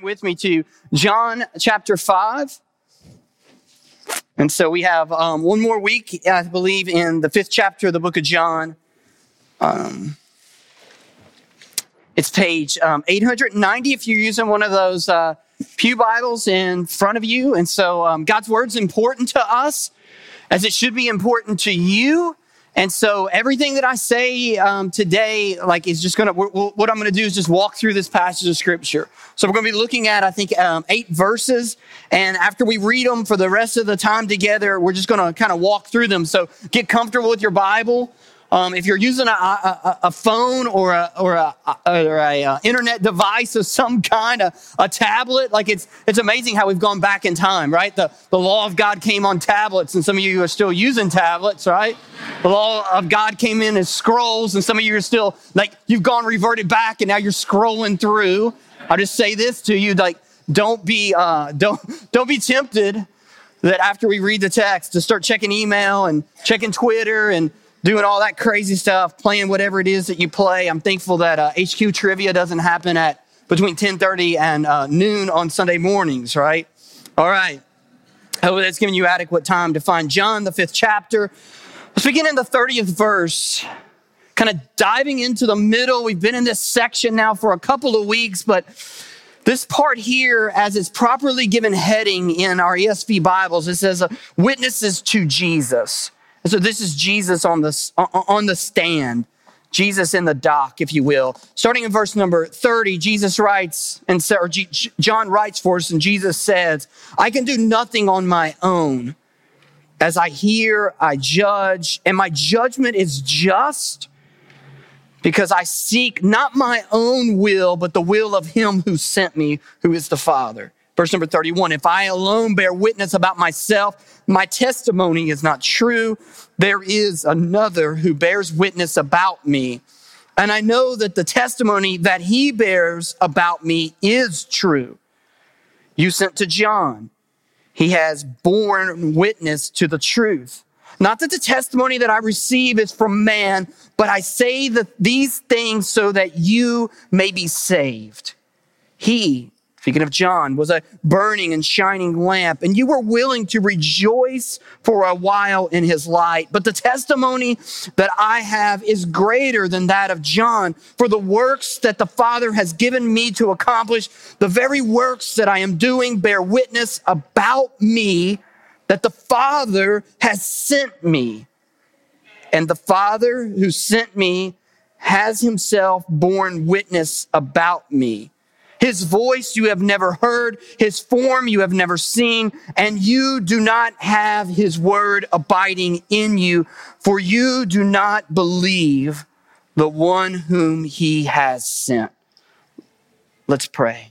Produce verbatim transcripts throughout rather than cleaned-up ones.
with me to John chapter five. And so we have um, one more week, I believe, in the fifth chapter of the book of John. Um, it's page um, eight hundred ninety if you're using one of those uh, pew Bibles in front of you. And so um, God's word's important to us, as it should be important to you. And so everything that I say um, today, like, is just going to, what I'm going to do is just walk through this passage of scripture. So we're going to be looking at, I think, um, eight verses. And after we read them for the rest of the time together, we're just going to kind of walk through them. So get comfortable with your Bible. Um, if you're using a, a, a phone or a, or a, or a, a internet device of some kind, a, a tablet, like it's it's amazing how we've gone back in time, right? The the law of God came on tablets, and some of you are still using tablets, right? The law of God came in as scrolls, and some of you are still like you've gone reverted back, and now you're scrolling through. I'll just say this to you: like, don't be uh, don't don't be tempted that after we read the text to start checking email and checking Twitter and doing all that crazy stuff, playing whatever it is that you play. I'm thankful that uh, H Q trivia doesn't happen at between ten thirty and uh, noon on Sunday mornings, right? All right. I hope that's giving you adequate time to find John, the fifth chapter. Let's begin in the thirtieth verse, kind of diving into the middle. We've been in this section now for a couple of weeks, but this part here, as it's properly given heading in our E S V Bibles, it says uh, witnesses to Jesus. And so this is Jesus on the, on the stand, Jesus in the dock, if you will. Starting in verse number thirty, Jesus writes, and or John writes for us, and Jesus says, I can do nothing on my own. As I hear, I judge, and my judgment is just because I seek not my own will, but the will of him who sent me, who is the Father. Verse number thirty-one, if I alone bear witness about myself, my testimony is not true. There is another who bears witness about me. And I know that the testimony that he bears about me is true. You sent to John. He has borne witness to the truth. Not that the testimony that I receive is from man, but I say that these things so that you may be saved. He, speaking of John, was a burning and shining lamp, and you were willing to rejoice for a while in his light. But the testimony that I have is greater than that of John, for the works that the Father has given me to accomplish, the very works that I am doing bear witness about me, that the Father has sent me. And the Father who sent me has himself borne witness about me. His voice you have never heard, his form you have never seen, and you do not have his word abiding in you, for you do not believe the one whom he has sent. Let's pray.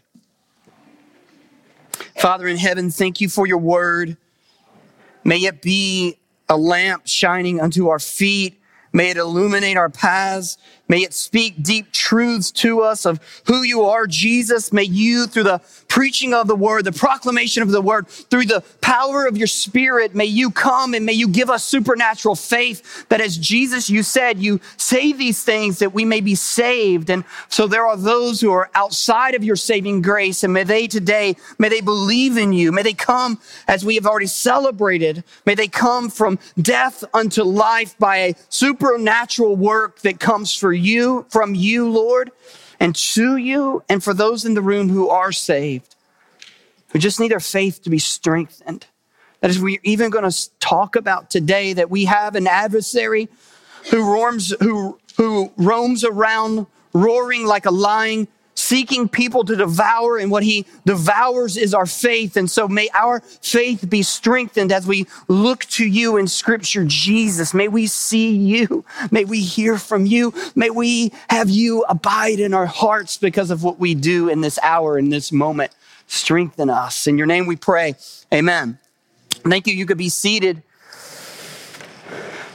Father in heaven, thank you for your word. May it be a lamp shining unto our feet. May it illuminate our paths. May it speak deep truths to us of who you are, Jesus. May you, through the preaching of the word, the proclamation of the word, through the power of your spirit, may you come and may you give us supernatural faith that as Jesus, you said, you say these things that we may be saved. And so there are those who are outside of your saving grace, and may they today, may they believe in you. May they come, as we have already celebrated, may they come from death unto life by a supernatural work that comes for you, from you, Lord, and to you, and for those in the room who are saved, who just need their faith to be strengthened. That is, we're even going to talk about today that we have an adversary who roams, who, who roams around roaring like a lion, seeking people to devour, and what he devours is our faith. And so may our faith be strengthened as we look to you in Scripture, Jesus. May we see you. May we hear from you. May we have you abide in our hearts because of what we do in this hour, in this moment. Strengthen us. In your name we pray. Amen. Thank you. You could be seated.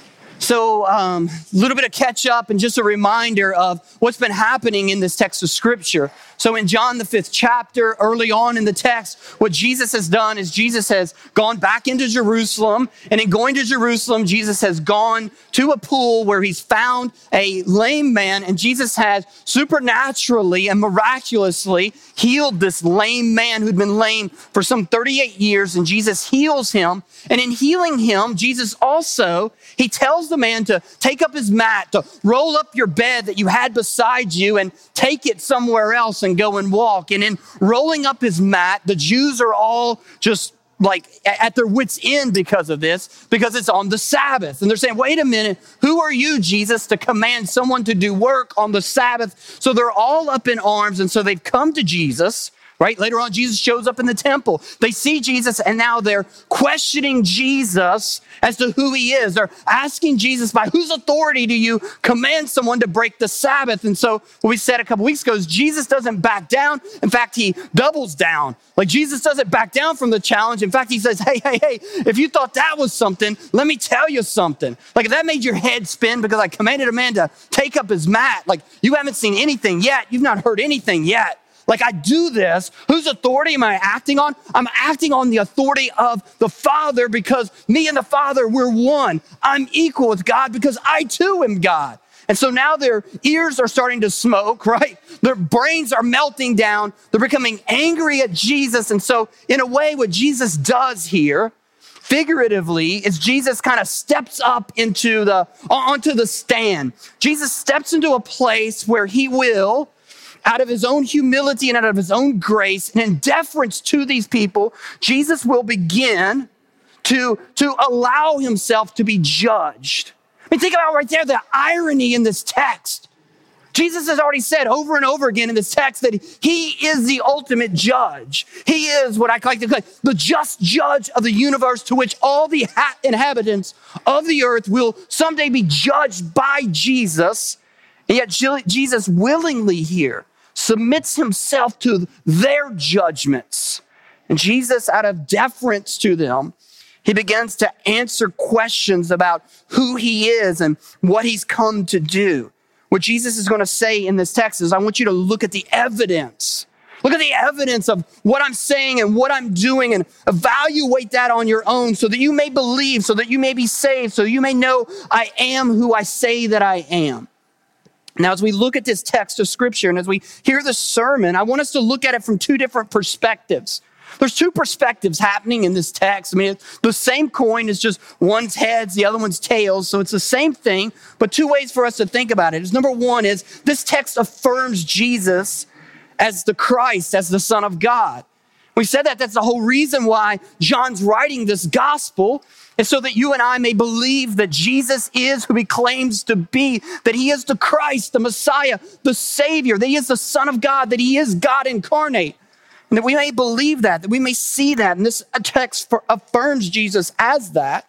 So a um, little bit of catch up and just a reminder of what's been happening in this text of scripture. So in John, the fifth chapter, early on in the text, what Jesus has done is Jesus has gone back into Jerusalem. And in going to Jerusalem, Jesus has gone to a pool where he's found a lame man. And Jesus has supernaturally and miraculously healed this lame man who'd been lame for some thirty-eight years. And Jesus heals him. And in healing him, Jesus also, he tells the man to take up his mat, to roll up your bed that you had beside you and take it somewhere else and go and walk. And in rolling up his mat, the Jews are all just like at their wits' end because of this, because it's on the Sabbath. And they're saying, wait a minute, who are you, Jesus, to command someone to do work on the Sabbath? So they're all up in arms. And so they've come to Jesus. Right? Later on, Jesus shows up in the temple. They see Jesus, and now they're questioning Jesus as to who he is. They're asking Jesus, by whose authority do you command someone to break the Sabbath? And so what we said a couple weeks ago is Jesus doesn't back down. In fact, he doubles down. Like Jesus doesn't back down from the challenge. In fact, he says, hey, hey, hey, if you thought that was something, let me tell you something. Like if that made your head spin because I commanded a man to take up his mat, like you haven't seen anything yet. You've not heard anything yet. Like I do this, whose authority am I acting on? I'm acting on the authority of the Father because me and the Father, we're one. I'm equal with God because I too am God. And so now their ears are starting to smoke, right? Their brains are melting down. They're becoming angry at Jesus. And so in a way, what Jesus does here, figuratively, is Jesus kind of steps up into the, onto the stand. Jesus steps into a place where he will, out of his own humility and out of his own grace and in deference to these people, Jesus will begin to, to allow himself to be judged. I mean, think about right there, the irony in this text. Jesus has already said over and over again in this text that he is the ultimate judge. He is what I like to call the just judge of the universe, to which all the ha- inhabitants of the earth will someday be judged by Jesus. And yet Jesus willingly here submits himself to their judgments. And Jesus, out of deference to them, he begins to answer questions about who he is and what he's come to do. What Jesus is going to say in this text is, I want you to look at the evidence. Look at the evidence of what I'm saying and what I'm doing and evaluate that on your own so that you may believe, so that you may be saved, so you may know I am who I say that I am. Now, as we look at this text of scripture and as we hear the sermon, I want us to look at it from two different perspectives. There's two perspectives happening in this text. I mean, the same coin is just one's heads, the other one's tails. So it's the same thing, but two ways for us to think about it is, number one is this text affirms Jesus as the Christ, as the Son of God. We said that that's the whole reason why John's writing this gospel, is so that you and I may believe that Jesus is who he claims to be, that he is the Christ, the Messiah, the Savior, that he is the Son of God, that he is God incarnate. And that we may believe that, that we may see that. And this text affirms Jesus as that.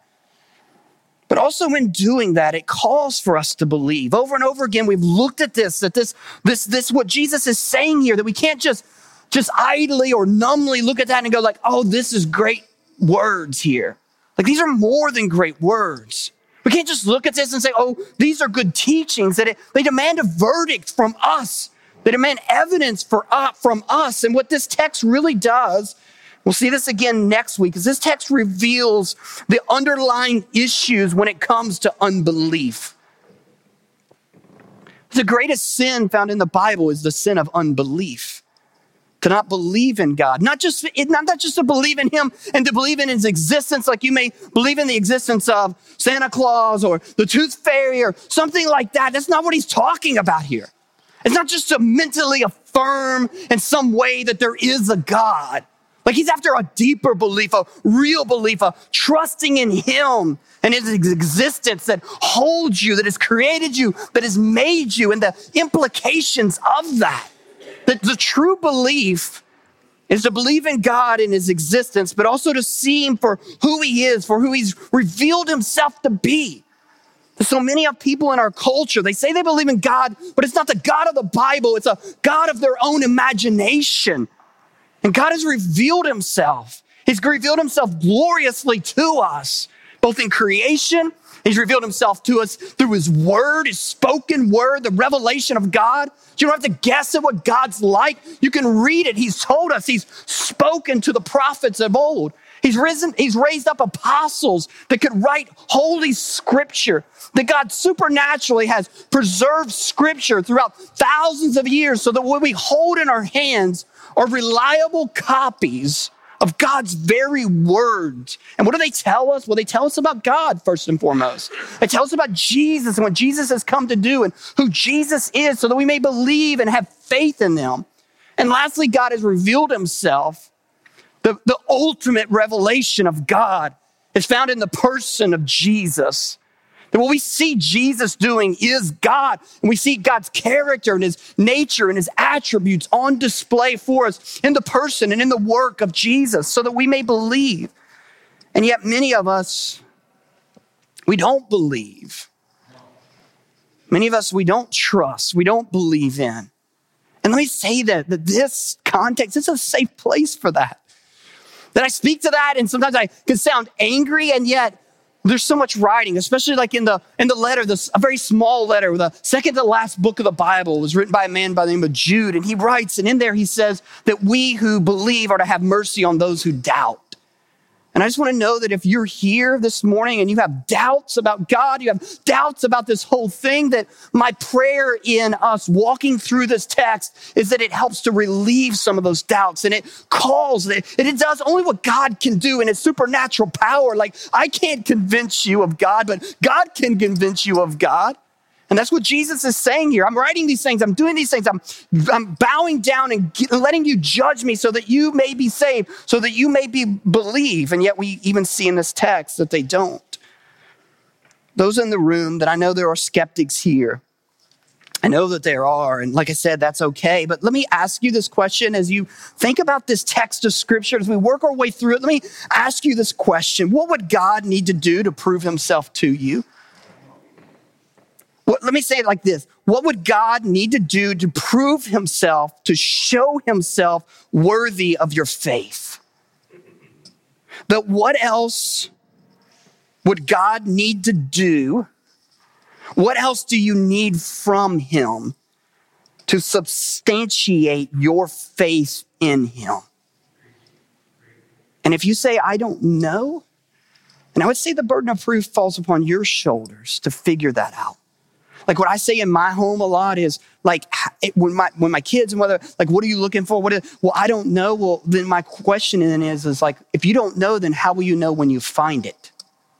But also in doing that, it calls for us to believe. Over and over again, we've looked at this, that this, this, this, what Jesus is saying here, that we can't just, just idly or numbly look at that and go like, oh, this is great words here. Like these are more than great words. We can't just look at this and say, oh, these are good teachings. That it, they demand a verdict from us. They demand evidence for, uh, from us. And what this text really does, we'll see this again next week, is this text reveals the underlying issues when it comes to unbelief. The greatest sin found in the Bible is the sin of unbelief. To not believe in God, not just, not, not just to believe in him and to believe in his existence, like you may believe in the existence of Santa Claus or the Tooth Fairy or something like that. That's not what he's talking about here. It's not just to mentally affirm in some way that there is a God. Like he's after a deeper belief, a real belief, a trusting in him and his existence that holds you, that has created you, that has made you, and the implications of that. That the true belief is to believe in God and his existence, but also to see him for who he is, for who he's revealed himself to be. There's so many of people in our culture, they say they believe in God, but it's not the God of the Bible. It's a God of their own imagination. And God has revealed himself. He's revealed himself gloriously to us, both in creation He's revealed himself to us through his word, his spoken word, the revelation of God. You don't have to guess at what God's like. You can read it. He's told us. He's spoken to the prophets of old. He's risen, he's raised up apostles that could write holy scripture, that God supernaturally has preserved scripture throughout thousands of years so that what we hold in our hands are reliable copies of God's very words. And what do they tell us? Well, they tell us about God first and foremost. They tell us about Jesus and what Jesus has come to do and who Jesus is so that we may believe and have faith in them. And lastly, God has revealed himself. The, the ultimate revelation of God is found in the person of Jesus. That what we see Jesus doing is God. And we see God's character and his nature and his attributes on display for us in the person and in the work of Jesus so that we may believe. And yet many of us, we don't believe. Many of us, we don't trust. We don't believe in. And let me say that, that this context, it's a safe place for that. That I speak to that and sometimes I can sound angry and yet there's so much writing, especially like in the in the letter, this a very small letter, the second to last book of the Bible was written by a man by the name of Jude. And he writes, and in there he says that we who believe are to have mercy on those who doubt. And I just want to know that if you're here this morning and you have doubts about God, you have doubts about this whole thing, that my prayer in us walking through this text is that it helps to relieve some of those doubts. And it calls, and it does only what God can do in his supernatural power. Like I can't convince you of God, but God can convince you of God. And that's what Jesus is saying here. I'm writing these things. I'm doing these things. I'm, I'm bowing down and letting you judge me so that you may be saved, so that you may be believe. And yet we even see in this text that they don't. Those in the room that I know there are skeptics here. I know that there are. And like I said, that's okay. But let me ask you this question as you think about this text of scripture, as we work our way through it. Let me ask you this question. What would God need to do to prove himself to you? Well, let me say it like this. What would God need to do to prove himself, to show himself worthy of your faith? But what else would God need to do? What else do you need from him to substantiate your faith in him? And if you say, I don't know, and I would say the burden of proof falls upon your shoulders to figure that out. Like what I say in my home a lot is like it, when my when my kids and whether like what are you looking for? What is, well, I don't know. Well, then my question then is is like if you don't know, then how will you know when you find it?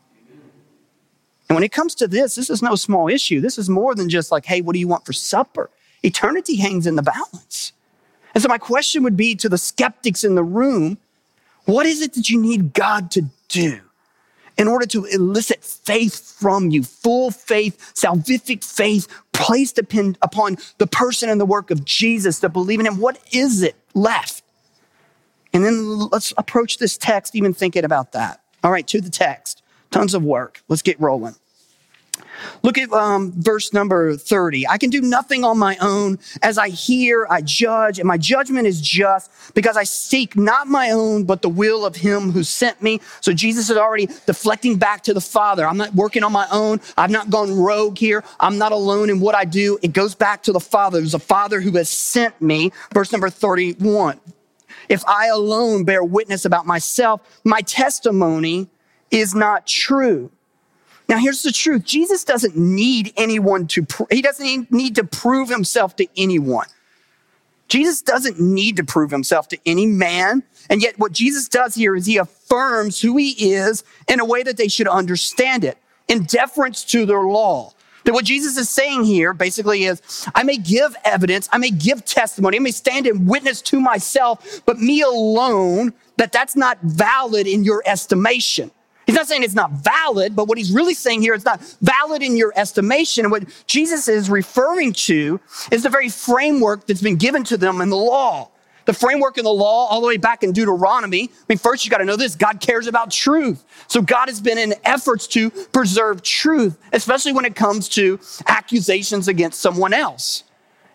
And when it comes to this, this is no small issue. This is more than just like, hey, what do you want for supper? Eternity hangs in the balance. And so my question would be to the skeptics in the room, what is it that you need God to do in order to elicit faith from you, full faith, salvific faith, placed upon, upon the person and the work of Jesus to believe in him? What is it left? And then let's approach this text even thinking about that. All right, to the text. Tons of work. Let's get rolling. Look at um, verse number thirty. I can do nothing on my own. As I hear, I judge, and my judgment is just because I seek not my own, but the will of him who sent me. So Jesus is already deflecting back to the Father. I'm not working on my own. I've not gone rogue here. I'm not alone in what I do. It goes back to the Father. There's a Father who has sent me. Verse number thirty-one. If I alone bear witness about myself, my testimony is not true. Now, here's the truth. Jesus doesn't need anyone to, pr- he doesn't need to prove himself to anyone. Jesus doesn't need to prove himself to any man. And yet what Jesus does here is he affirms who he is in a way that they should understand it, in deference to their law. That what Jesus is saying here basically is, I may give evidence, I may give testimony, I may stand and witness to myself, but me alone, that that's not valid in your estimation. He's not saying it's not valid, but what he's really saying here is not valid in your estimation. And what Jesus is referring to is the very framework that's been given to them in the law. The framework in the law, all the way back in Deuteronomy. I mean, first you got to know this, God cares about truth. So God has been in efforts to preserve truth, especially when it comes to accusations against someone else.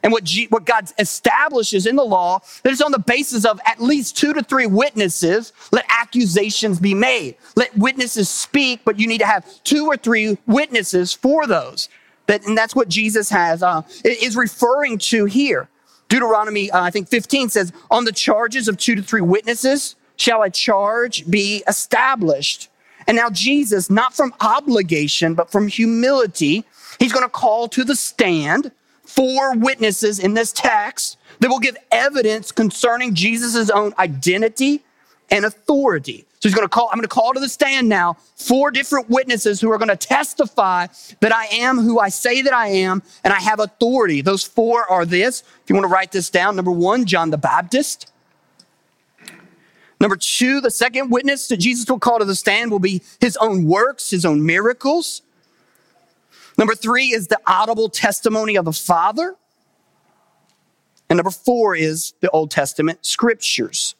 And what, G, what God establishes in the law, that it's on the basis of at least two to three witnesses, let accusations be made. Let witnesses speak, but you need to have two or three witnesses for those. That, and that's what Jesus has, uh, is referring to here. Deuteronomy, uh, I think fifteen says, on the charges of two to three witnesses shall a charge be established. And now Jesus, not from obligation, but from humility, he's going to call to the stand four witnesses in this text that will give evidence concerning Jesus' own identity and authority. So he's going to call, I'm going to call to the stand now four different witnesses who are going to testify that I am who I say that I am, and I have authority. Those four are this. If you want to write this down, number one, John the Baptist. Number two, the second witness that Jesus will call to the stand will be his own works, his own miracles. Number three is the audible testimony of the Father. And number four is the Old Testament scriptures.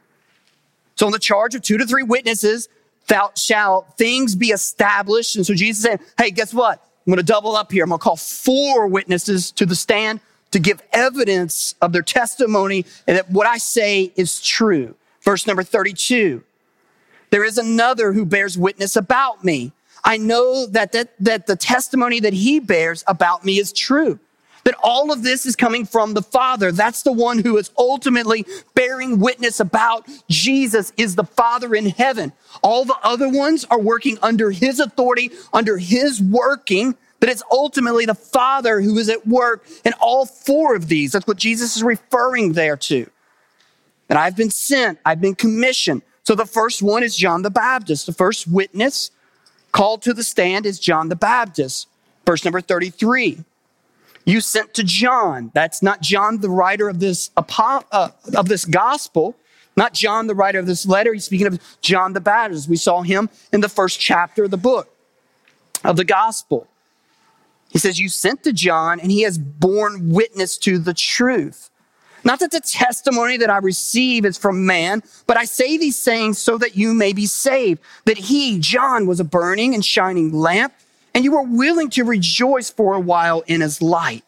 So on the charge of two to three witnesses, thou shall things be established. And so Jesus said, hey, guess what? I'm going to double up here. I'm going to call four witnesses to the stand to give evidence of their testimony and that what I say is true. Verse number thirty-two, there is another who bears witness about me. I know that, that, that the testimony that he bears about me is true. That all of this is coming from the Father. That's the one who is ultimately bearing witness about Jesus is the Father in heaven. All the other ones are working under his authority, under his working, but it's ultimately the Father who is at work in all four of these. That's what Jesus is referring there to. And I've been sent, I've been commissioned. So the first one is John the Baptist. The first witness called to the stand is John the Baptist. Verse number thirty-three. You sent to John. That's not John, the writer of this uh, of this gospel, not John, the writer of this letter. He's speaking of John the Baptist. We saw him in the first chapter of the book of the gospel. He says, you sent to John, and he has borne witness to the truth. Not that the testimony that I receive is from man, but I say these things so that you may be saved. That he, John, was a burning and shining lamp, and you were willing to rejoice for a while in his light.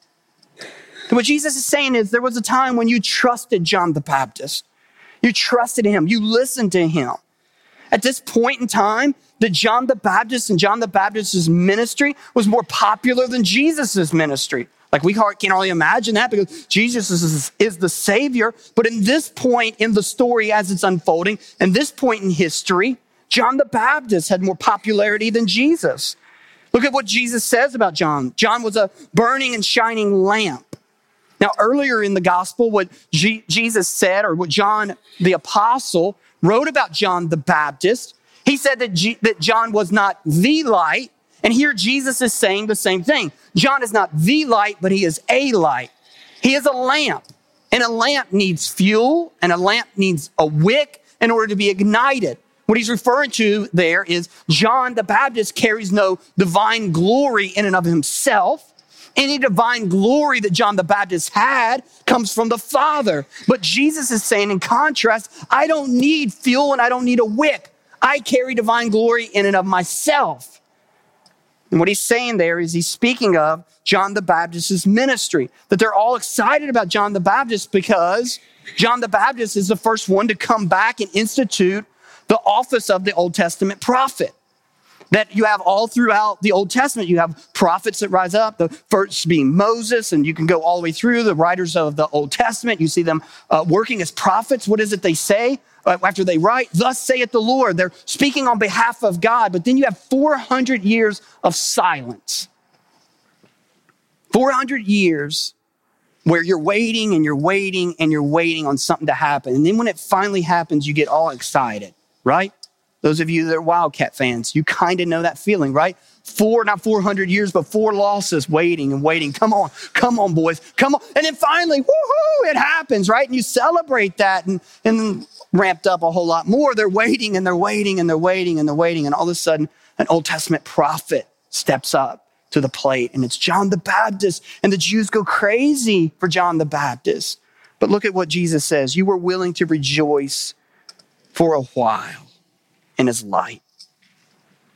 And what Jesus is saying is there was a time when you trusted John the Baptist. You trusted him. You listened to him. At this point in time, that John the Baptist and John the Baptist's ministry was more popular than Jesus's ministry. Like we can only imagine that because Jesus is, is the Savior. But in this point in the story as it's unfolding, and this point in history, John the Baptist had more popularity than Jesus. Look at what Jesus says about John. John was a burning and shining lamp. Now, earlier in the gospel, what G- Jesus said, or what John the apostle wrote about John the Baptist, he said that, G- that John was not the light. And here Jesus is saying the same thing. John is not the light, but he is a light. He is a lamp. And a lamp needs fuel, and a lamp needs a wick in order to be ignited. What he's referring to there is John the Baptist carries no divine glory in and of himself. Any divine glory that John the Baptist had comes from the Father. But Jesus is saying, in contrast, I don't need fuel and I don't need a wick. I carry divine glory in and of myself. And what he's saying there is he's speaking of John the Baptist's ministry, that they're all excited about John the Baptist because John the Baptist is the first one to come back and institute the office of the Old Testament prophet. That you have all throughout the Old Testament, you have prophets that rise up, the first being Moses, and you can go all the way through the writers of the Old Testament. You see them uh, working as prophets. What is it they say? After they write, thus saith the Lord, they're speaking on behalf of God. But then you have four hundred years of silence. four hundred years where you're waiting and you're waiting and you're waiting on something to happen. And then when it finally happens, you get all excited, right? Those of you that are Wildcat fans, you kind of know that feeling, right? Four, not four hundred years, but four losses, waiting and waiting. Come on, come on, boys, come on. And then finally, woohoo, it happens, right? And you celebrate that and, and ramped up a whole lot more. They're waiting and they're waiting and they're waiting and they're waiting. And all of a sudden, an Old Testament prophet steps up to the plate, and it's John the Baptist. And the Jews go crazy for John the Baptist. But look at what Jesus says. You were willing to rejoice for a while in his light.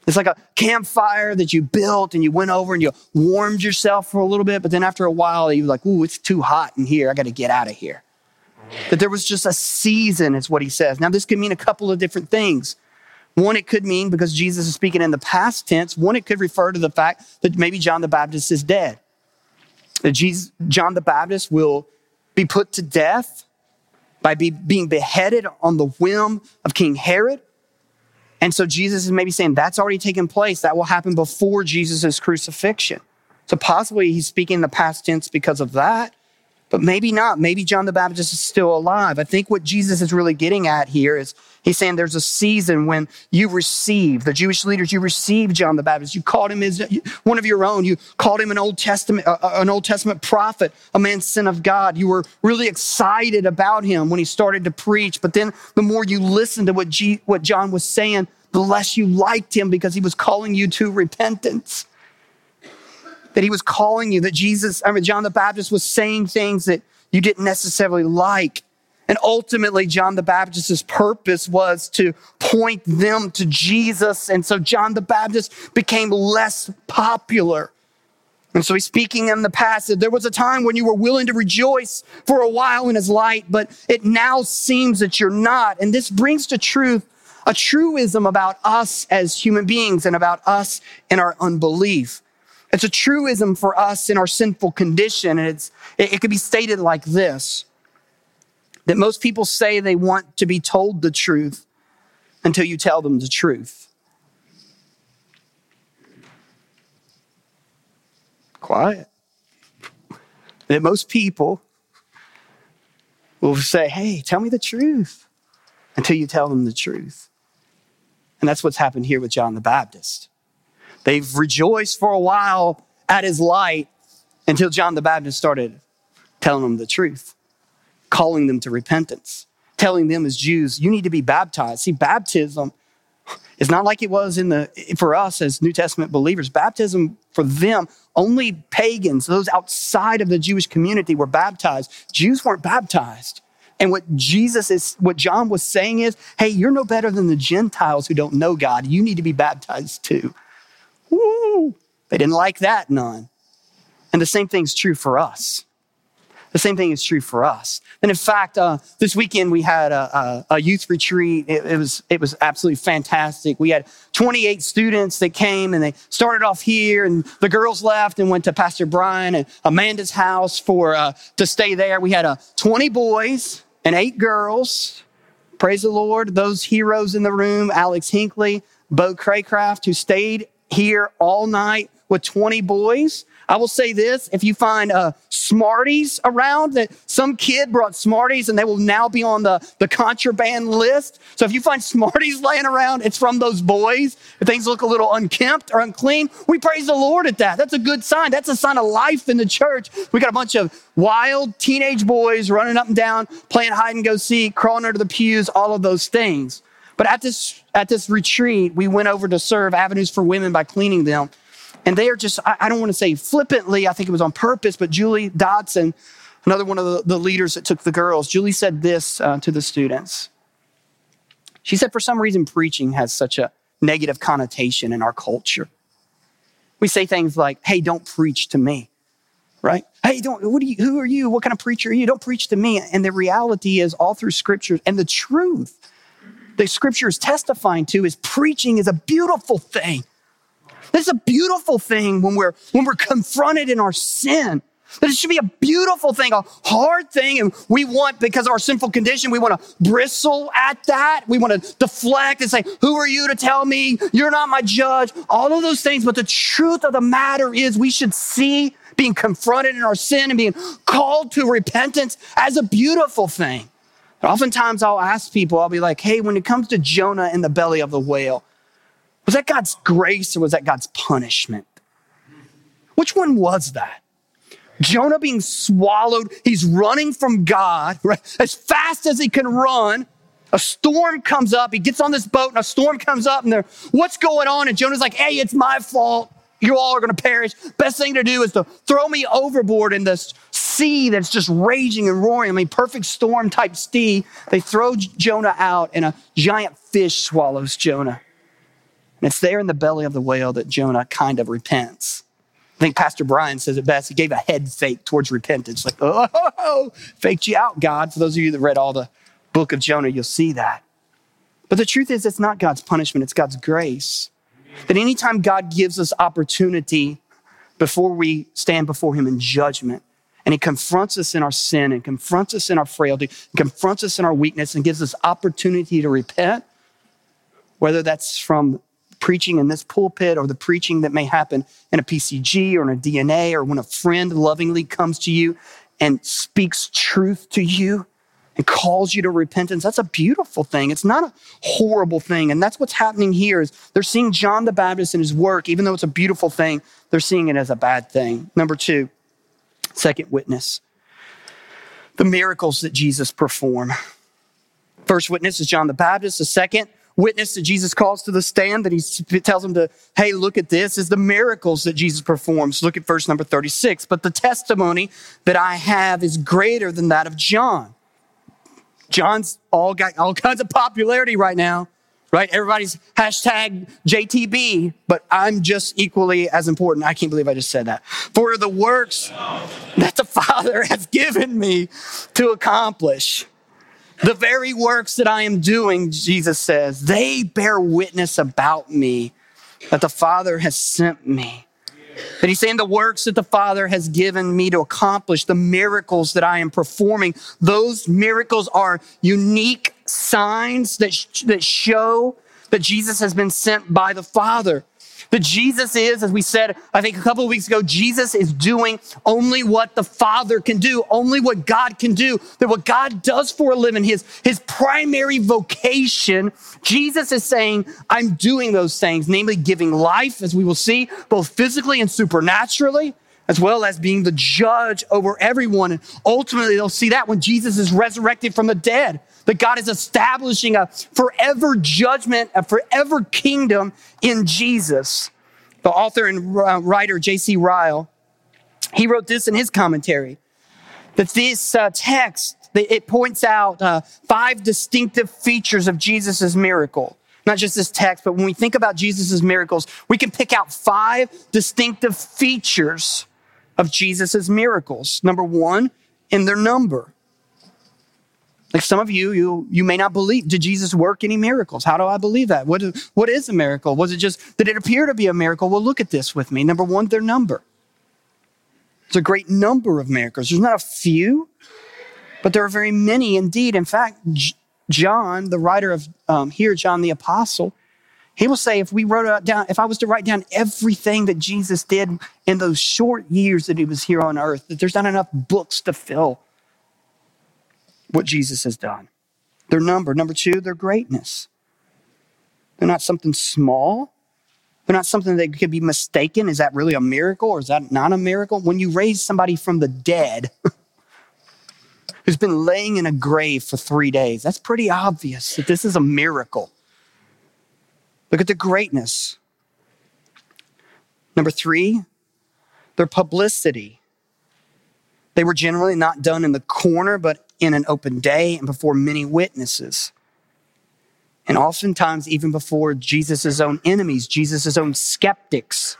It's like a campfire that you built and you went over and you warmed yourself for a little bit, but then after a while, you were like, ooh, it's too hot in here. I got to get out of here. That there was just a season, is what he says. Now, this could mean a couple of different things. One, it could mean, because Jesus is speaking in the past tense, one, it could refer to the fact that maybe John the Baptist is dead. That Jesus, John the Baptist will be put to death by be, being beheaded on the whim of King Herod. And so Jesus is maybe saying that's already taken place. That will happen before Jesus' crucifixion. So possibly he's speaking in the past tense because of that. But maybe not. Maybe John the Baptist is still alive. I think what Jesus is really getting at here is he's saying there's a season when you receive, the Jewish leaders, you received John the Baptist. You called him as one of your own. You called him an Old Testament, uh, an Old Testament prophet, a man sent of God. You were really excited about him when he started to preach. But then the more you listened to what, G, what John was saying, the less you liked him because he was calling you to repentance. That he was calling you, that Jesus, I mean, John the Baptist was saying things that you didn't necessarily like. And ultimately, John the Baptist's purpose was to point them to Jesus. And so John the Baptist became less popular. And so he's speaking in the past that there was a time when you were willing to rejoice for a while in his light, but it now seems that you're not. And this brings to truth a truism about us as human beings and about us in our unbelief. It's a truism for us in our sinful condition. And it's, it, it could be stated like this, that most people say they want to be told the truth until you tell them the truth. Quiet. That most people will say, hey, tell me the truth until you tell them the truth. And that's what's happened here with John the Baptist. They've rejoiced for a while at his light until John the Baptist started telling them the truth, calling them to repentance, telling them as Jews, you need to be baptized. See, baptism is not like it was in the for us as New Testament believers. Baptism for them, only pagans, those outside of the Jewish community were baptized. Jews weren't baptized. And what Jesus is, what John was saying is, hey, you're no better than the Gentiles who don't know God. You need to be baptized too. Woo! They didn't like that none. And the same thing's true for us. The same thing is true for us. And in fact, uh, this weekend we had a, a, a youth retreat. It, it was it was absolutely fantastic. We had twenty-eight students that came, and they started off here, and the girls left and went to Pastor Brian and Amanda's house for uh, to stay there. We had uh, twenty boys and eight girls. Praise the Lord. Those heroes in the room: Alex Hinckley, Bo Craycraft, who stayed here all night with twenty boys. I will say this, if you find uh, Smarties around, that some kid brought Smarties and they will now be on the, the contraband list. So if you find Smarties laying around, it's from those boys. If things look a little unkempt or unclean, we praise the Lord at that. That's a good sign. That's a sign of life in the church. We got a bunch of wild teenage boys running up and down, playing hide and go seek, crawling under the pews, all of those things. But at this at this retreat, we went over to serve Avenues for Women by cleaning them. And they are just, I, I don't want to say flippantly, I think it was on purpose, but Julie Dodson, another one of the, the leaders that took the girls, Julie said this uh, to the students. She said, for some reason, preaching has such a negative connotation in our culture. We say things like, hey, don't preach to me, right? Hey, don't, what do you, who are you? What kind of preacher are you? Don't preach to me. And the reality is all through scripture and the truth the scripture is testifying to is preaching is a beautiful thing. It's a beautiful thing when we're when we're confronted in our sin. That it should be a beautiful thing, a hard thing, and we want, because of our sinful condition, we want to bristle at that. We want to deflect and say, who are you to tell me? You're not my judge. All of those things. But the truth of the matter is we should see being confronted in our sin and being called to repentance as a beautiful thing. And oftentimes I'll ask people, I'll be like, hey, when it comes to Jonah in the belly of the whale, was that God's grace or was that God's punishment? Which one was that? Jonah being swallowed, he's running from God, right? As fast as he can run. A storm comes up, he gets on this boat and a storm comes up and they're, what's going on? And Jonah's like, hey, it's my fault. You all are going to perish. Best thing to do is to throw me overboard in this sea that's just raging and roaring. I mean, perfect storm type sea. They throw Jonah out and a giant fish swallows Jonah. And it's there in the belly of the whale that Jonah kind of repents. I think Pastor Brian says it best. He gave a head fake towards repentance. Like, oh, oh, oh, faked you out, God. For those of you that read all the book of Jonah, you'll see that. But the truth is, it's not God's punishment. It's God's grace. That anytime God gives us opportunity before we stand before him in judgment, and he confronts us in our sin and confronts us in our frailty, and confronts us in our weakness and gives us opportunity to repent, whether that's from preaching in this pulpit or the preaching that may happen in a P C G or in a D N A, or when a friend lovingly comes to you and speaks truth to you and calls you to repentance, that's a beautiful thing. It's not a horrible thing. And that's what's happening here is they're seeing John the Baptist and his work, even though it's a beautiful thing, they're seeing it as a bad thing. Number two, second witness, the miracles that Jesus performed. First witness is John the Baptist. The second witness that Jesus calls to the stand, that he tells them to, hey, look at this, is the miracles that Jesus performs. Look at verse number thirty-six. But the testimony that I have is greater than that of John. John's all got all kinds of popularity right now, right? Everybody's hashtag J T B, but I'm just equally as important. I can't believe I just said that. For the works that the Father has given me to accomplish, the very works that I am doing, Jesus says, they bear witness about me that the Father has sent me. That he's saying the works that the Father has given me to accomplish, the miracles that I am performing, those miracles are unique signs that, sh- that show that Jesus has been sent by the Father. That Jesus is, as we said, I think a couple of weeks ago, Jesus is doing only what the Father can do, only what God can do, that what God does for a living, his, his primary vocation, Jesus is saying, I'm doing those things, namely giving life, as we will see, both physically and supernaturally, as well as being the judge over everyone. And ultimately, they'll see that when Jesus is resurrected from the dead, that God is establishing a forever judgment, a forever kingdom in Jesus. The author and writer, J C Ryle, he wrote this in his commentary, that this uh, text, it points out uh, five distinctive features of Jesus' miracle. Not just this text, but when we think about Jesus' miracles, we can pick out five distinctive features of Jesus' miracles. Number one, in their number. Like some of you, you, you may not believe, did Jesus work any miracles? How do I believe that? What is, what is a miracle? Was it just, did it appear to be a miracle? Well, look at this with me. Number one, their number. It's a great number of miracles. There's not a few, but there are very many indeed. In fact, J- John, the writer of um, here, John the Apostle, he will say, if we wrote it down, if I was to write down everything that Jesus did in those short years that he was here on earth, that there's not enough books to fill what Jesus has done. Their number. Number two, their greatness. They're not something small. They're not something that could be mistaken. Is that really a miracle or is that not a miracle? When you raise somebody from the dead who's been laying in a grave for three days, that's pretty obvious that this is a miracle. Look at the greatness. Number three, their publicity. They were generally not done in the corner, but in an open day and before many witnesses. And oftentimes even before Jesus' own enemies, Jesus' own skeptics.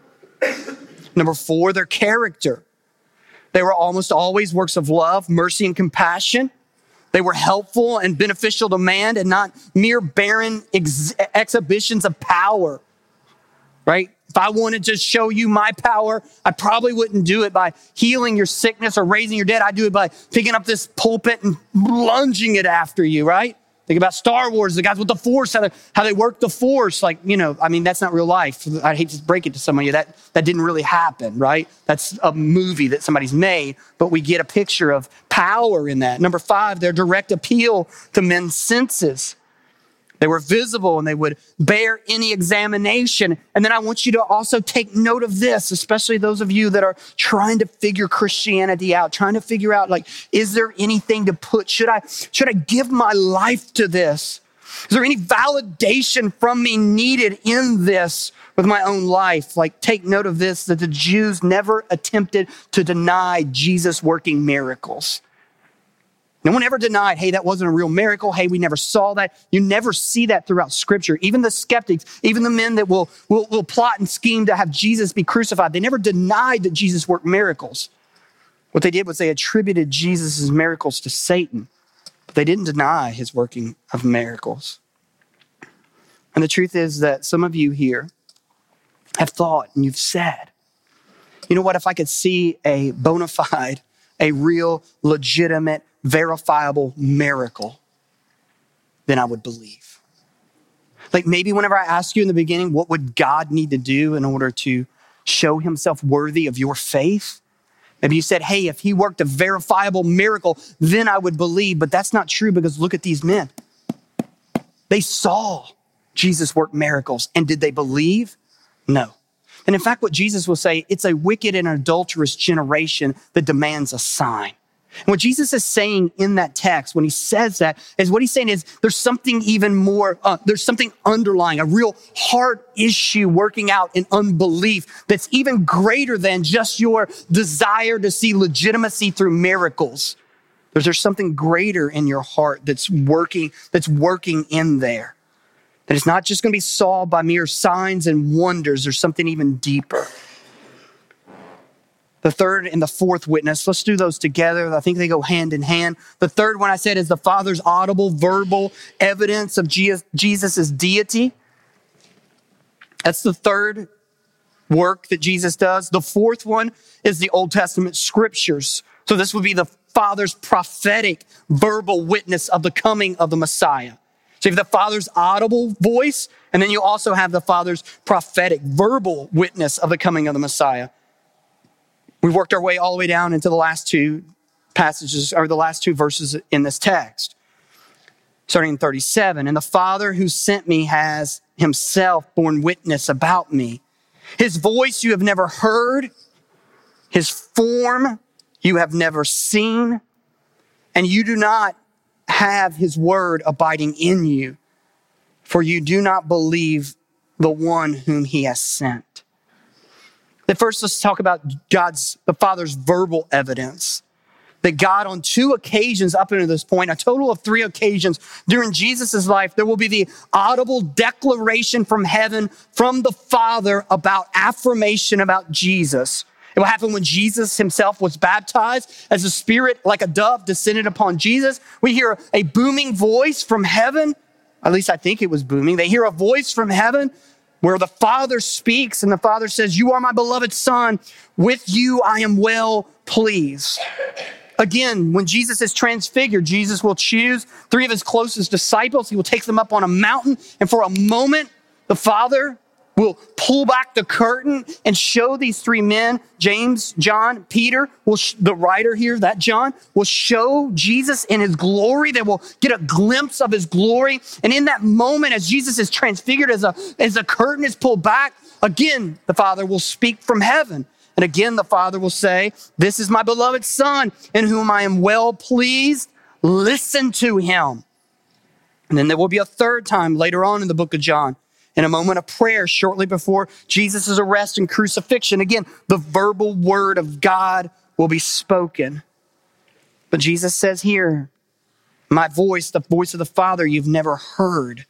Number four, their character. They were almost always works of love, mercy, and compassion. They were helpful and beneficial to man and not mere barren ex- exhibitions of power, right? If I wanted to show you my power, I probably wouldn't do it by healing your sickness or raising your dead. I'd do it by picking up this pulpit and lunging it after you, right? Think about Star Wars, the guys with the Force, how they, how they work the Force. Like, you know, I mean, that's not real life. I hate to break it to some of you. That, that didn't really happen, right? That's a movie that somebody's made, but we get a picture of power in that. Number five, their direct appeal to men's senses. They were visible and they would bear any examination. And then I want you to also take note of this, especially those of you that are trying to figure Christianity out, trying to figure out, like, is there anything to put? Should I, should I give my life to this? Is there any validation from me needed in this with my own life? Like, take note of this, that the Jews never attempted to deny Jesus working miracles. No one ever denied, hey, that wasn't a real miracle. Hey, we never saw that. You never see that throughout Scripture. Even the skeptics, even the men that will, will, will plot and scheme to have Jesus be crucified, they never denied that Jesus worked miracles. What they did was they attributed Jesus' miracles to Satan, but they didn't deny his working of miracles. And the truth is that some of you here have thought and you've said, you know what, if I could see a bona fide, a real, legitimate, verifiable miracle, then I would believe. Like maybe whenever I asked you in the beginning, what would God need to do in order to show himself worthy of your faith? Maybe you said, hey, if he worked a verifiable miracle, then I would believe. But that's not true because look at these men. They saw Jesus work miracles. And did they believe? No. And in fact, what Jesus will say, it's a wicked and adulterous generation that demands a sign. And what Jesus is saying in that text, when he says that, is what he's saying is there's something even more, uh, there's something underlying, a real heart issue working out in unbelief that's even greater than just your desire to see legitimacy through miracles. There's, there's something greater in your heart that's working, that's working in there. That it's not just going to be solved by mere signs and wonders. There's something even deeper. The third and the fourth witness, let's do those together. I think they go hand in hand. The third one I said is the Father's audible, verbal evidence of Jesus' deity. That's the third work that Jesus does. The fourth one is the Old Testament scriptures. So this would be the Father's prophetic, verbal witness of the coming of the Messiah. So you have the Father's audible voice, and then you also have the Father's prophetic, verbal witness of the coming of the Messiah. We've worked our way all the way down into the last two passages, or the last two verses in this text. Starting in thirty-seven, and the Father who sent me has himself borne witness about me. His voice you have never heard, his form you have never seen, and you do not have his word abiding in you, for you do not believe the one whom he has sent. But first, let's talk about God's, the Father's verbal evidence. That God on two occasions up until this point, a total of three occasions during Jesus' life, there will be the audible declaration from heaven, from the Father about affirmation about Jesus. It will happen when Jesus himself was baptized as the Spirit, like a dove, descended upon Jesus. We hear a booming voice from heaven. At least I think it was booming. They hear a voice from heaven where the Father speaks, and the Father says, you are my beloved Son. With you I am well pleased. Again, when Jesus is transfigured, Jesus will choose three of his closest disciples. He will take them up on a mountain, and for a moment, the Father will pull back the curtain and show these three men, James, John, Peter, will sh- the writer here, that John, will show Jesus in his glory. They will get a glimpse of his glory. And in that moment, as Jesus is transfigured, as a, as the curtain is pulled back, again, the Father will speak from heaven. And again, the Father will say, this is my beloved Son, in whom I am well pleased. Listen to him. And then there will be a third time later on in the book of John, in a moment of prayer shortly before Jesus' arrest and crucifixion. Again, the verbal word of God will be spoken. But Jesus says here, my voice, the voice of the Father, you've never heard.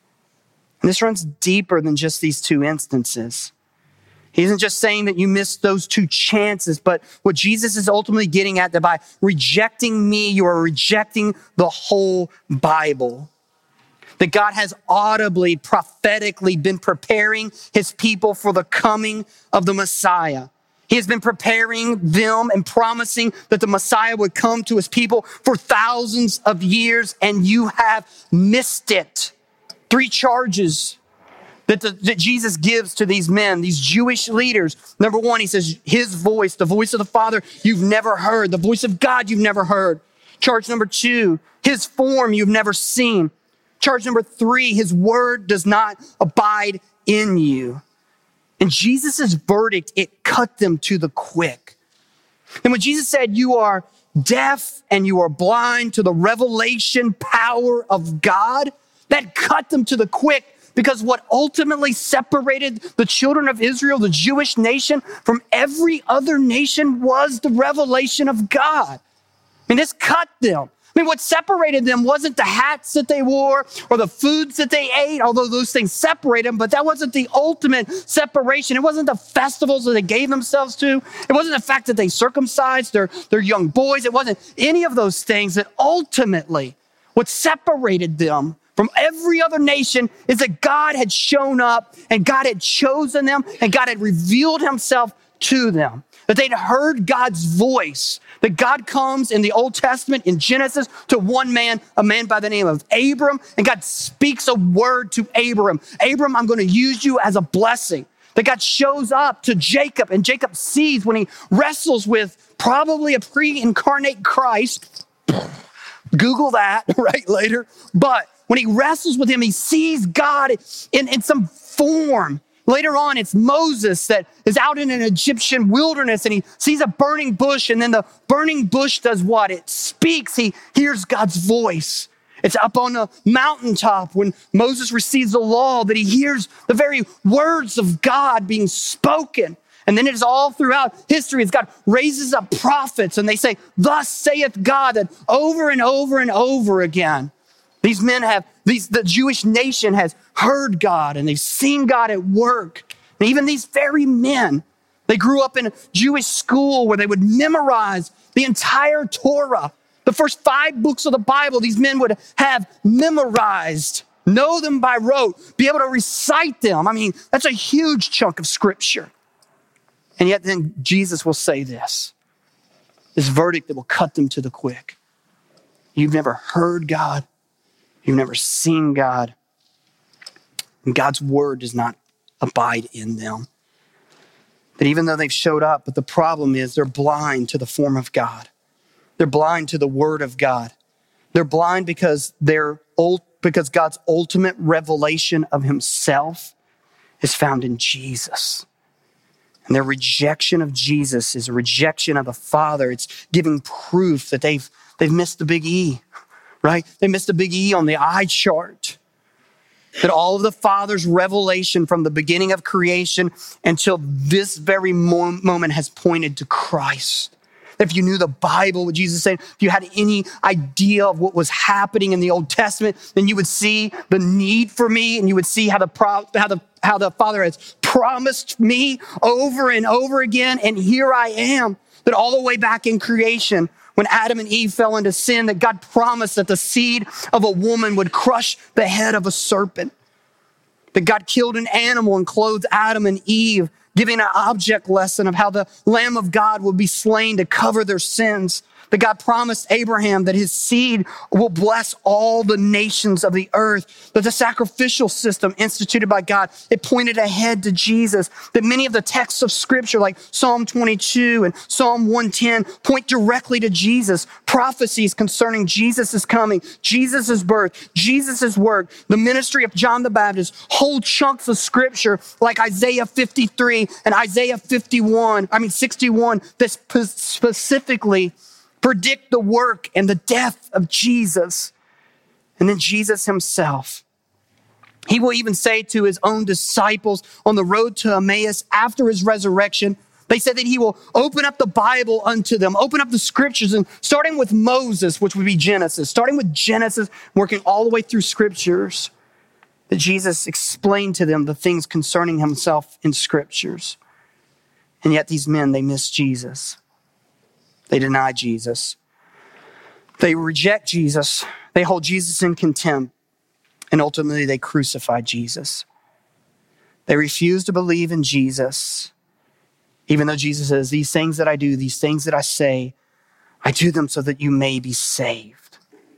And this runs deeper than just these two instances. He isn't just saying that you missed those two chances, but what Jesus is ultimately getting at, that by rejecting me, you are rejecting the whole Bible. That God has audibly, prophetically been preparing his people for the coming of the Messiah. He has been preparing them and promising that the Messiah would come to his people for thousands of years, and you have missed it. Three charges that, the, that Jesus gives to these men, these Jewish leaders. Number one, he says, his voice, the voice of the Father, you've never heard. The voice of God, you've never heard. Charge number two, his form, you've never seen. Charge number three, his word does not abide in you. And Jesus' verdict, it cut them to the quick. And when Jesus said, you are deaf and you are blind to the revelation power of God, that cut them to the quick, because what ultimately separated the children of Israel, the Jewish nation, from every other nation was the revelation of God. I mean, this cut them. I mean, what separated them wasn't the hats that they wore or the foods that they ate, although those things separate them, but that wasn't the ultimate separation. It wasn't the festivals that they gave themselves to. It wasn't the fact that they circumcised their, their young boys. It wasn't any of those things. That ultimately what separated them from every other nation is that God had shown up and God had chosen them and God had revealed himself to them. That they'd heard God's voice, that God comes in the Old Testament in Genesis to one man, a man by the name of Abram, and God speaks a word to Abram. Abram, I'm going to use you as a blessing. That God shows up to Jacob, and Jacob sees when he wrestles with probably a pre-incarnate Christ. Google that right later. But when he wrestles with him, he sees God in, in some form. Later on, it's Moses that is out in an Egyptian wilderness and he sees a burning bush, and then the burning bush does what? It speaks. He hears God's voice. It's up on a mountaintop when Moses receives the law that he hears the very words of God being spoken. And then it is all throughout history as God raises up prophets and they say, thus saith God, that over and over and over again. These men have, these the Jewish nation has heard God and they've seen God at work. And even these very men, they grew up in a Jewish school where they would memorize the entire Torah. The first five books of the Bible, these men would have memorized, know them by rote, be able to recite them. I mean, that's a huge chunk of scripture. And yet then Jesus will say this, this verdict that will cut them to the quick. You've never heard God. You've never seen God. And God's word does not abide in them. That even though they've showed up, but the problem is they're blind to the form of God. They're blind to the word of God. They're blind because they're old, because God's ultimate revelation of himself is found in Jesus. And their rejection of Jesus is a rejection of the Father. It's giving proof that they've, they've missed the big E. Right? They missed a big E on the eye chart. That all of the Father's revelation from the beginning of creation until this very mo- moment has pointed to Christ. That if you knew the Bible, what Jesus said, if you had any idea of what was happening in the Old Testament, then you would see the need for me and you would see how the, pro- how the, how the Father has promised me over and over again. And here I am. That all the way back in creation, when Adam and Eve fell into sin, that God promised that the seed of a woman would crush the head of a serpent. That God killed an animal and clothed Adam and Eve, giving an object lesson of how the Lamb of God would be slain to cover their sins. That God promised Abraham that his seed will bless all the nations of the earth. That the sacrificial system instituted by God, it pointed ahead to Jesus. That many of the texts of scripture like Psalm twenty-two and Psalm one ten point directly to Jesus. Prophecies concerning Jesus' coming, Jesus' birth, Jesus' work, the ministry of John the Baptist, whole chunks of scripture like Isaiah fifty-three and Isaiah fifty-one, I mean sixty-one, that specifically predict the work and the death of Jesus. And then Jesus himself. He will even say to his own disciples on the road to Emmaus after his resurrection, they said that he will open up the Bible unto them, open up the scriptures, and starting with Moses, which would be Genesis, starting with Genesis, working all the way through scriptures, that Jesus explained to them the things concerning himself in scriptures. And yet these men, they miss Jesus. They deny Jesus. They reject Jesus. They hold Jesus in contempt. And ultimately, they crucify Jesus. They refuse to believe in Jesus, even though Jesus says, these things that I do, these things that I say, I do them so that you may be saved.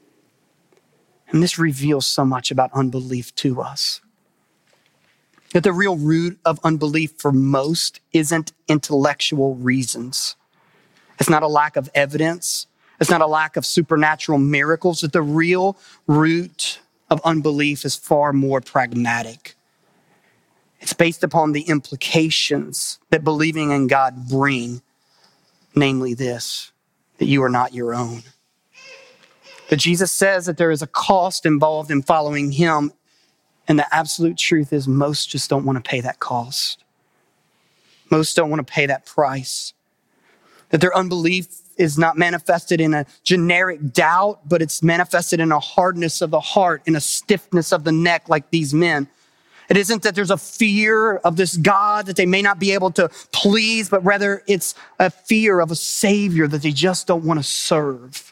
And this reveals so much about unbelief to us. That the real root of unbelief for most isn't intellectual reasons. It's not a lack of evidence. It's not a lack of supernatural miracles. That the real root of unbelief is far more pragmatic. It's based upon the implications that believing in God bring, namely this, that you are not your own. That Jesus says that there is a cost involved in following him, and the absolute truth is most just don't want to pay that cost. Most don't want to pay that price. That their unbelief is not manifested in a generic doubt, but it's manifested in a hardness of the heart, in a stiffness of the neck like these men. It isn't that there's a fear of this God that they may not be able to please, but rather it's a fear of a Savior that they just don't want to serve.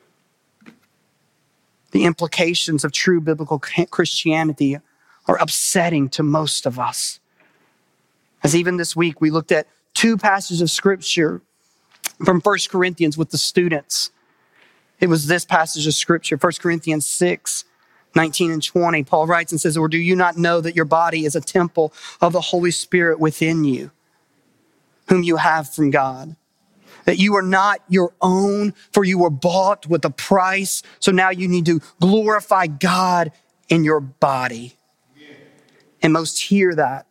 The implications of true biblical Christianity are upsetting to most of us. As even this week, we looked at two passages of scripture from First Corinthians with the students. It was this passage of scripture, First Corinthians six, nineteen and twenty. Paul writes and says, "Or do you not know that your body is a temple of the Holy Spirit within you, whom you have from God? That you are not your own, for you were bought with a price. So now you need to glorify God in your body." And most hear that,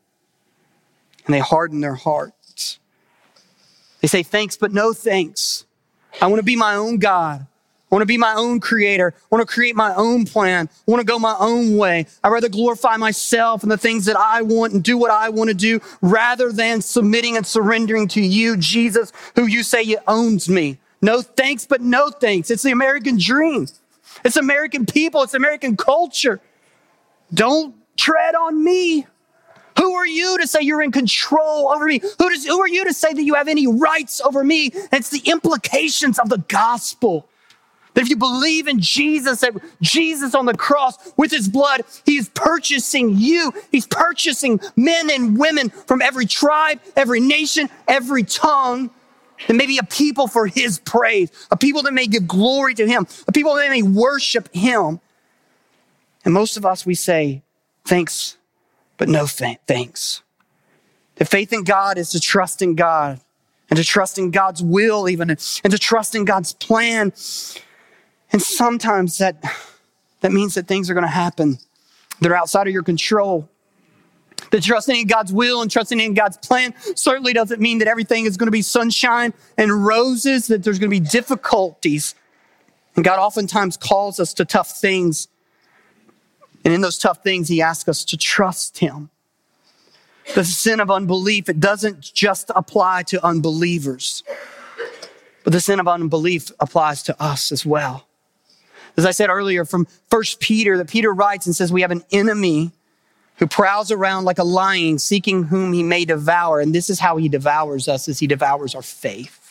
and they harden their hearts. They say, "Thanks, but no thanks. I want to be my own God. I want to be my own creator. I want to create my own plan. I want to go my own way. I'd rather glorify myself and the things that I want and do what I want to do rather than submitting and surrendering to you, Jesus, who you say owns me. No thanks, but no thanks." It's the American dream. It's American people. It's American culture. Don't tread on me. Who are you to say you're in control over me? Who, does, who are you to say that you have any rights over me? And it's the implications of the gospel. That if you believe in Jesus, that Jesus on the cross with his blood, he's purchasing you. He's purchasing men and women from every tribe, every nation, every tongue. And maybe a people for his praise, a people that may give glory to him, a people that may worship him. And most of us, we say, thanks, but no th- thanks. The faith in God is to trust in God and to trust in God's will even, and to trust in God's plan. And sometimes that, that means that things are going to happen that are outside of your control. That trusting in God's will and trusting in God's plan certainly doesn't mean that everything is going to be sunshine and roses, that there's going to be difficulties. And God oftentimes calls us to tough things. And in those tough things, he asks us to trust him. The sin of unbelief, it doesn't just apply to unbelievers, but the sin of unbelief applies to us as well. As I said earlier from First Peter, that Peter writes and says, we have an enemy who prowls around like a lion, seeking whom he may devour. And this is how he devours us, as he devours our faith.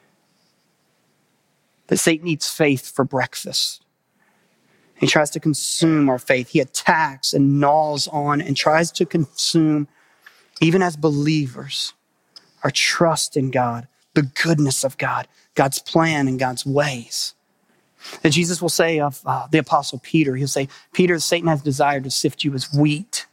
That Satan eats faith for breakfast. He tries to consume our faith. He attacks and gnaws on and tries to consume, even as believers, our trust in God, the goodness of God, God's plan and God's ways. And Jesus will say of uh, the apostle Peter, he'll say, "Peter, Satan has desired to sift you as wheat,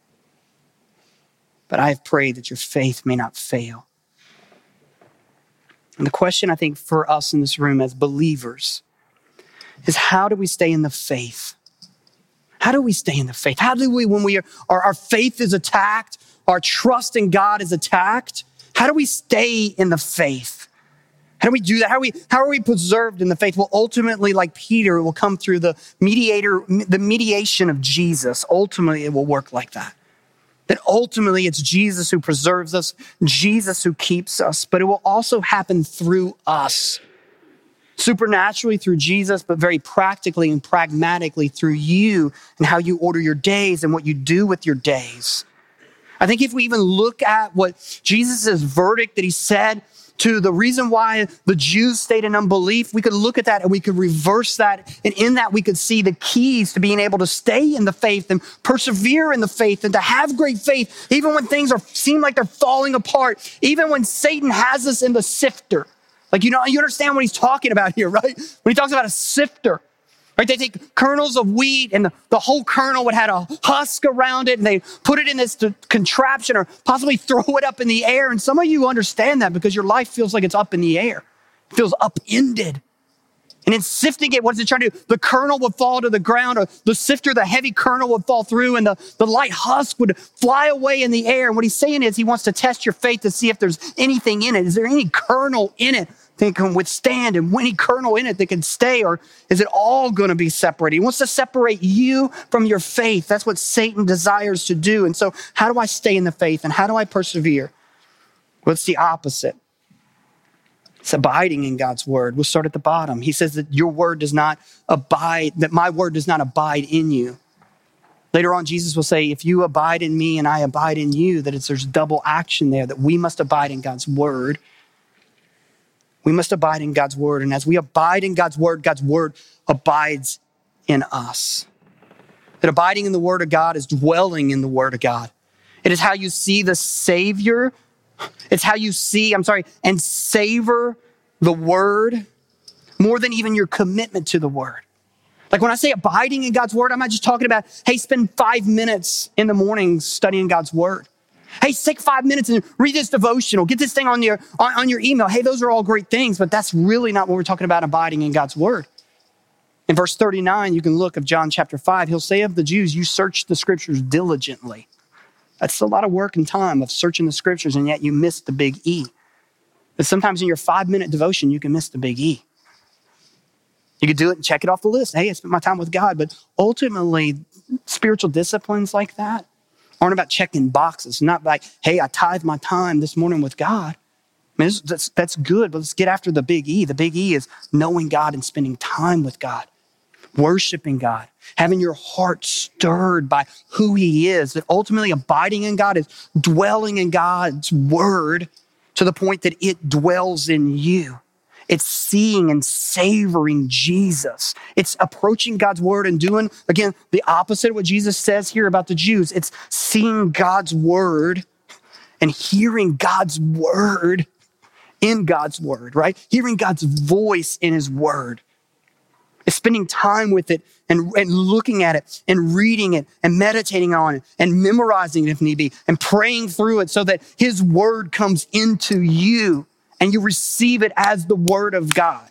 but I have prayed that your faith may not fail." And the question, I think, for us in this room as believers is, how do we stay in the faith? How do we stay in the faith? How do we, when we are, our, our faith is attacked, our trust in God is attacked, how do we stay in the faith? How do we do that? How are we, how are we preserved in the faith? Well, ultimately, like Peter, it will come through the mediator, the mediation of Jesus. Ultimately, it will work like that. That ultimately, it's Jesus who preserves us, Jesus who keeps us, but it will also happen through us. Supernaturally through Jesus, but very practically and pragmatically through you and how you order your days and what you do with your days. I think if we even look at what Jesus' verdict that he said to the reason why the Jews stayed in unbelief, we could look at that and we could reverse that. And in that, we could see the keys to being able to stay in the faith and persevere in the faith and to have great faith, even when things are seem like they're falling apart, even when Satan has us in the sifter. Like, you know, you understand what he's talking about here, right? When he talks about a sifter, right? They take kernels of wheat and the, the whole kernel would have a husk around it, and they put it in this contraption or possibly throw it up in the air. And some of you understand that because your life feels like it's up in the air. It feels upended. And in sifting it, what is it trying to do? The kernel would fall to the ground, or the sifter, the heavy kernel would fall through, and the, the light husk would fly away in the air. And what he's saying is he wants to test your faith to see if there's anything in it. Is there any kernel in it that can withstand, and any kernel in it that can stay, or is it all going to be separated? He wants to separate you from your faith. That's what Satan desires to do. And so how do I stay in the faith, and how do I persevere? Well, it's the opposite. It's abiding in God's word. We'll start at the bottom. He says that your word does not abide, that my word does not abide in you. Later on, Jesus will say, if you abide in me and I abide in you, that it's, there's double action there, that we must abide in God's word. We must abide in God's word. And as we abide in God's word, God's word abides in us. That abiding in the word of God is dwelling in the word of God. It is how you see the Savior. It's how you see, I'm sorry, and savor the word more than even your commitment to the word. Like when I say abiding in God's word, I'm not just talking about, hey, spend five minutes in the morning studying God's word. Hey, take five minutes and read this devotional. Get this thing on your, on, on your email. Hey, those are all great things, but that's really not what we're talking about abiding in God's word. In verse thirty-nine, you can look of John chapter five. He'll say of the Jews, you search the scriptures diligently. That's a lot of work and time of searching the scriptures, and yet you miss the big E. But sometimes in your five-minute devotion, you can miss the big E. You could do it and check it off the list. Hey, I spent my time with God. But ultimately, spiritual disciplines like that aren't about checking boxes. Not like, hey, I tithe my time this morning with God. I mean, that's, that's good, but let's get after the big E. The big E is knowing God and spending time with God, worshiping God, having your heart stirred by who he is. That ultimately abiding in God is dwelling in God's word to the point that it dwells in you. It's seeing and savoring Jesus. It's approaching God's word and doing, again, the opposite of what Jesus says here about the Jews. It's seeing God's word and hearing God's word in God's word, right? Hearing God's voice in his word. It's spending time with it and, and looking at it and reading it and meditating on it and memorizing it if need be and praying through it so that his word comes into you and you receive it as the word of God.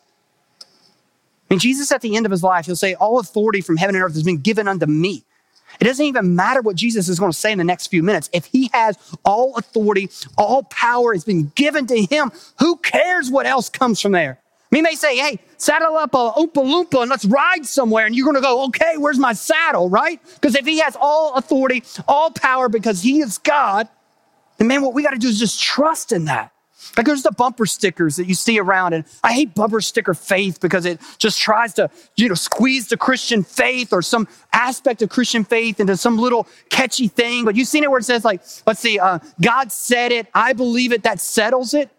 I mean, Jesus at the end of his life, he'll say, all authority from heaven and earth has been given unto me. It doesn't even matter what Jesus is going to say in the next few minutes. If he has all authority, all power has been given to him, who cares what else comes from there? He may say, hey, saddle up a Oompa Loompa and let's ride somewhere. And you're going to go, okay, where's my saddle, right? Because if he has all authority, all power because he is God, then man, what we got to do is just trust in that. Like there's the bumper stickers that you see around, and I hate bumper sticker faith because it just tries to, you know, squeeze the Christian faith or some aspect of Christian faith into some little catchy thing. But you've seen it where it says like, let's see, uh, God said it, I believe it, that settles it.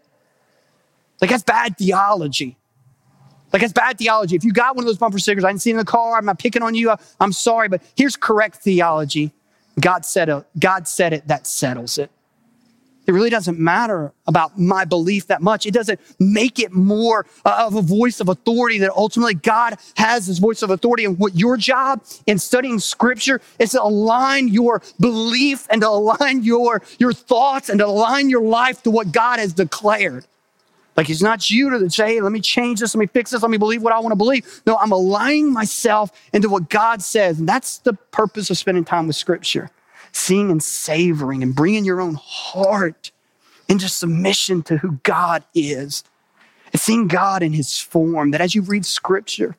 Like that's bad theology. Like that's bad theology. If you got one of those bumper stickers, I didn't see it in the car, I'm not picking on you, I'm sorry, but here's correct theology. God said it, God said it, that settles it. It really doesn't matter about my belief that much. It doesn't make it more of a voice of authority that ultimately God has this voice of authority. And what your job in studying scripture is to align your belief and to align your, your thoughts and to align your life to what God has declared. Like it's not you to say, hey, let me change this, let me fix this, let me believe what I want to believe. No, I'm aligning myself into what God says. And that's the purpose of spending time with scripture. Seeing and savoring and bringing your own heart into submission to who God is. And seeing God in his form, that as you read scripture,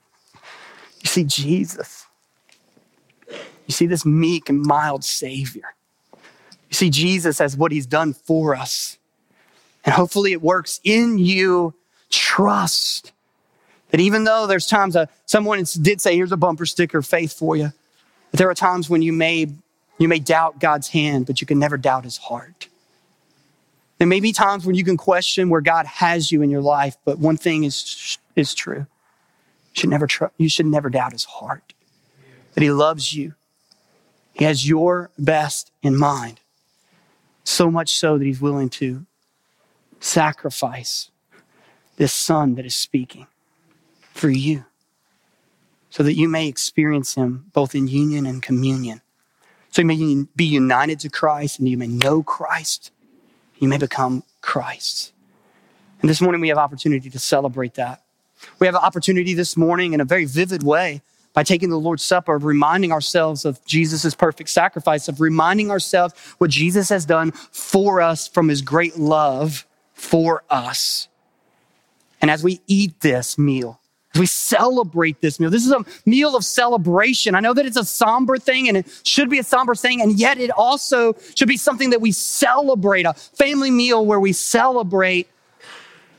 you see Jesus. You see this meek and mild Savior. You see Jesus as what he's done for us. And hopefully it works in you. Trust that even though there's times that someone did say, here's a bumper sticker, faith for you. But there are times when you may You may doubt God's hand, but you can never doubt his heart. There may be times when you can question where God has you in your life, but one thing is, is true. You should never tr- you should never doubt his heart, that he loves you. He has your best in mind, so much so that he's willing to sacrifice this son that is speaking for you so that you may experience him both in union and communion. So you may be united to Christ and you may know Christ. You may become Christ. And this morning we have opportunity to celebrate that. We have an opportunity this morning in a very vivid way by taking the Lord's Supper, of reminding ourselves of Jesus' perfect sacrifice, of reminding ourselves what Jesus has done for us from his great love for us. And as we eat this meal, as we celebrate this meal, this is a meal of celebration. I know that it's a somber thing and it should be a somber thing, and yet it also should be something that we celebrate, a family meal where we celebrate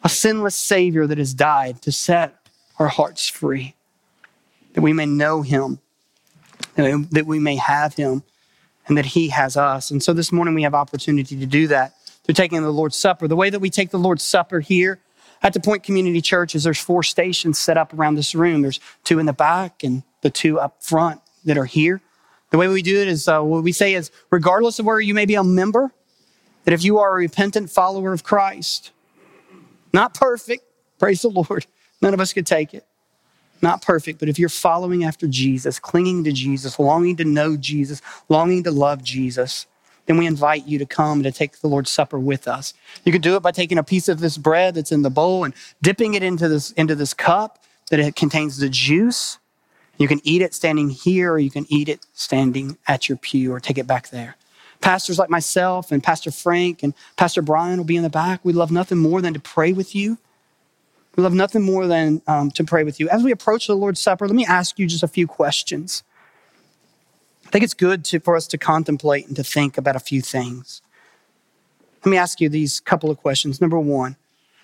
a sinless Savior that has died to set our hearts free, that we may know him, that we may have him, and that he has us. And so this morning we have opportunity to do that through taking the Lord's Supper. The way that we take the Lord's Supper here at the Point Community Church is there's four stations set up around this room. There's two in the back and the two up front that are here. The way we do it is, uh, what we say is, regardless of where you may be a member, that if you are a repentant follower of Christ, not perfect, praise the Lord, none of us could take it. Not perfect, but if you're following after Jesus, clinging to Jesus, longing to know Jesus, longing to love Jesus, then we invite you to come to take the Lord's Supper with us. You can do it by taking a piece of this bread that's in the bowl and dipping it into this, into this cup that it contains the juice. You can eat it standing here, or you can eat it standing at your pew, or take it back there. Pastors like myself and Pastor Frank and Pastor Brian will be in the back. We'd love nothing more than to pray with you. We love nothing more than um, to pray with you. As we approach the Lord's Supper, let me ask you just a few questions. I think it's good to, for us to contemplate and to think about a few things. Let me ask you these couple of questions. Number one,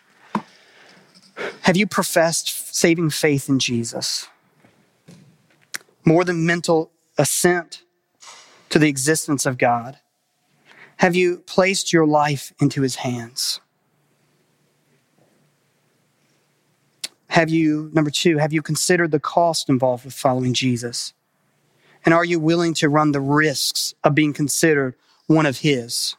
have you professed saving faith in Jesus? More than mental assent to the existence of God. Have you placed your life into his hands? Have you, number two, have you considered the cost involved with following Jesus? And are you willing to run the risks of being considered one of his?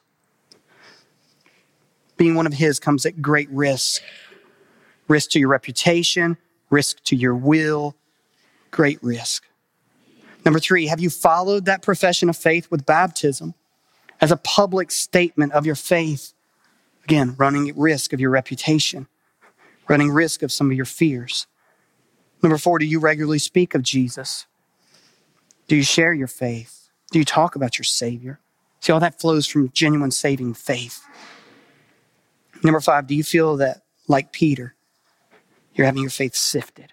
Being one of his comes at great risk. Risk to your reputation, risk to your will, great risk. Number three, have you followed that profession of faith with baptism as a public statement of your faith? Again, running risk of your reputation, running risk of some of your fears. Number four, do you regularly speak of Jesus? Do you share your faith? Do you talk about your Savior? See, all that flows from genuine saving faith. Number five, do you feel that, like Peter, you're having your faith sifted?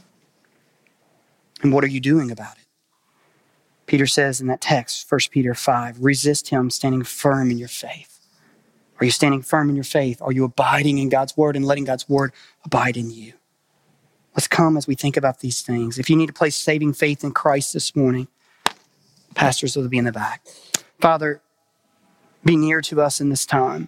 And what are you doing about it? Peter says in that text, First Peter five, resist him standing firm in your faith. Are you standing firm in your faith? Are you abiding in God's word and letting God's word abide in you? Let's come as we think about these things. If you need to place saving faith in Christ this morning, pastors will be in the back. Father, be near to us in this time.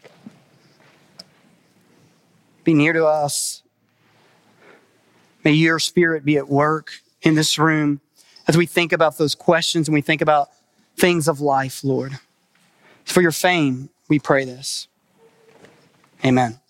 Be near to us. May your Spirit be at work in this room as we think about those questions and we think about things of life, Lord. For your fame, we pray this. Amen.